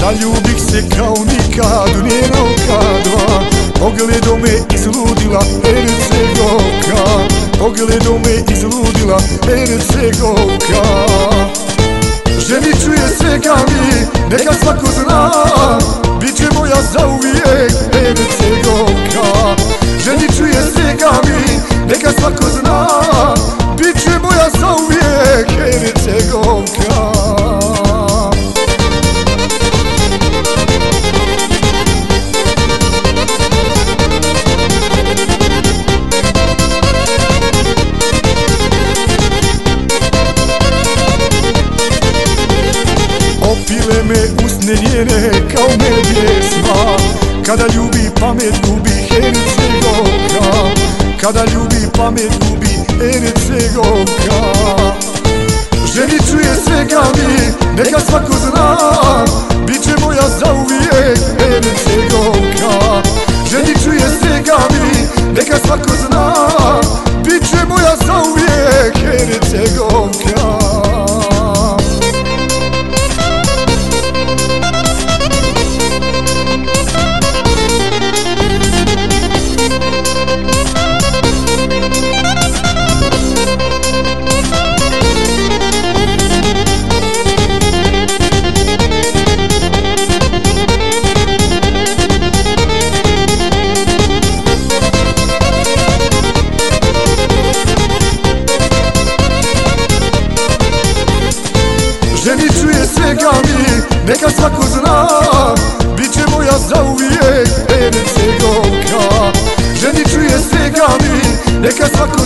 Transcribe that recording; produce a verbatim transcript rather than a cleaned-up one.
Zaljubih se kao nikad u njena oka dva. Pogledom me izludila Hercegovka, pogledom me izludila Hercegovka. Ženiću je svega mi, neka svako zna, bit će moja zauvijek Hercegovka. Ženiću je svega mi, neka svako zna, bit će moja zauvijek Hercegovka. Opile me usne njene kao me pjesma, kada ljubi pamet gubi Hercegovka, kada ljubi pamet gubi Hercegovka. Ženiću je svega mi, neka svako zna, bit će moja zauvijek Hercegovka. Ženiću je svega mi, neka svako zna, bit će moja zauvijek Hercegovka. Ženiću je svega mi, neka svako zna, bit će moja zauvijek Hercegovka. Ženiću je svega mi, neka svako